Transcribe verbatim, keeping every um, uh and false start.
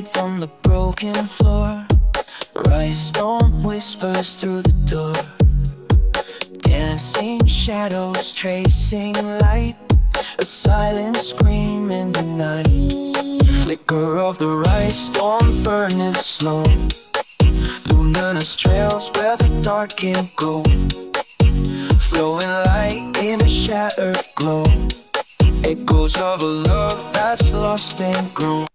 lights on the broken floor. Rhinestone whispers through the door. Dancing shadows tracing light. A silent scream in the night. Flicker of the rhinestone burning slow. Luminous trails where the dark can go. Flowing light in a shattered glow. Echoes of a love that's lost and grown.